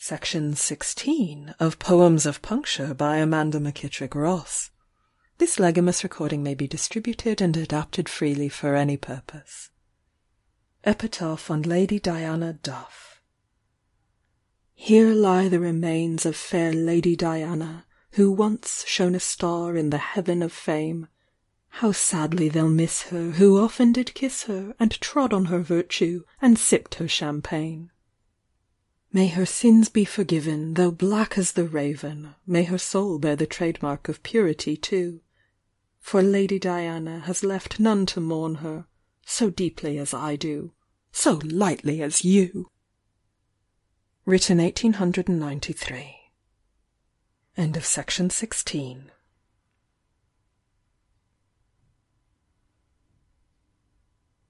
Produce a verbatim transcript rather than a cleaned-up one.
Section sixteen of Poems of Puncture by Amanda McKittrick Ross. This Legamus recording may be distributed and adapted freely for any purpose. Epitaph on Lady Diana Duff. Here lie the remains of fair Lady Diana, who once shone a star in the heaven of fame. How sadly they'll miss her, who often did kiss her, and trod on her virtue, and sipped her champagne. May her sins be forgiven, though black as the raven, may her soul bear the trademark of purity too. For Lady Diana has left none to mourn her, so deeply as I do, so lightly as you. Written eighteen ninety-three. End of section sixteen.